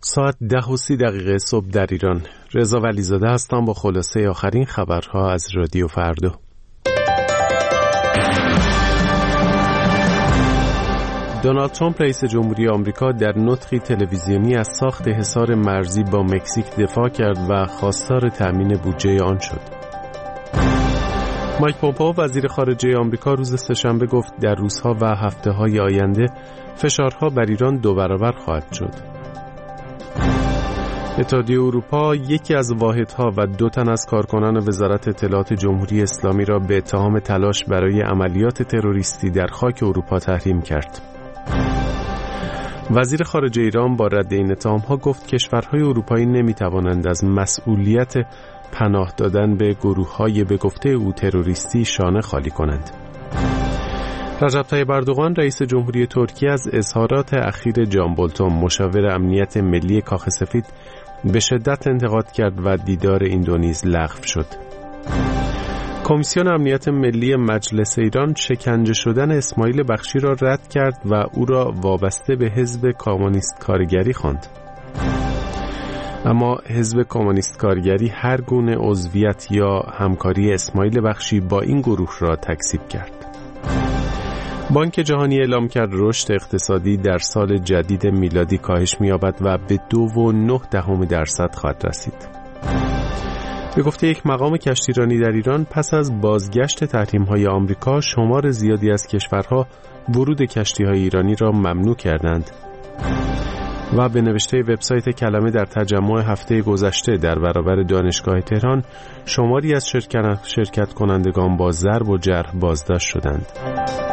ساعت 10:30 صبح در ایران. رضا ولیزاده هستم با خلاصه آخرین خبرها از رادیو فردا. دونالد ترامپ رئیس جمهوری آمریکا در نطقی تلویزیونی از ساخت حصار مرزی با مکزیک دفاع کرد و خواستار تأمین بودجه آن شد. مایک پومپئو وزیر خارجه آمریکا روز سه‌شنبه گفت در روزها و هفته‌های آینده فشارها بر ایران 2 برابر خواهد شد. اتحادیه اروپا یکی از واحدها و 2 تن از کارکنان وزارت اطلاعات جمهوری اسلامی را به اتهام تلاش برای عملیات تروریستی در خاک اروپا تحریم کرد. وزیر خارجه ایران با رد این اتهام‌ها گفت کشورهای اروپایی نمی‌توانند از مسئولیت پناه دادن به گروه‌های به گفته او تروریستی شانه خالی کنند. رجب طیب اردوغان رئیس جمهوری ترکیه از اظهارات اخیر جان بولتون مشاور امنیت ملی کاخ سفید به شدت انتقاد کرد و دیدار این دو نیز لغو شد. کمیسیون امنیت ملی مجلس ایران شکنجه شدن اسماعیل بخشی را رد کرد و او را وابسته به حزب کمونیست کارگری خواند. اما حزب کمونیست کارگری هر گونه عضویت یا همکاری اسماعیل بخشی با این گروه را تکذیب کرد. بانک جهانی اعلام کرد رشد اقتصادی در سال جدید میلادی کاهش می‌یابد و به 2.9% خواهد رسید. به گفته یک مقام کشتیرانی در ایران پس از بازگشت تحریم‌های آمریکا شمار زیادی از کشورها ورود کشتی‌های ایرانی را ممنوع کردند. و به نوشته وبسایت کلمه در تجمع هفته گذشته در برابر دانشگاه تهران شماری از شرکت کنندگان با ضرب و جرح بازداشت شدند.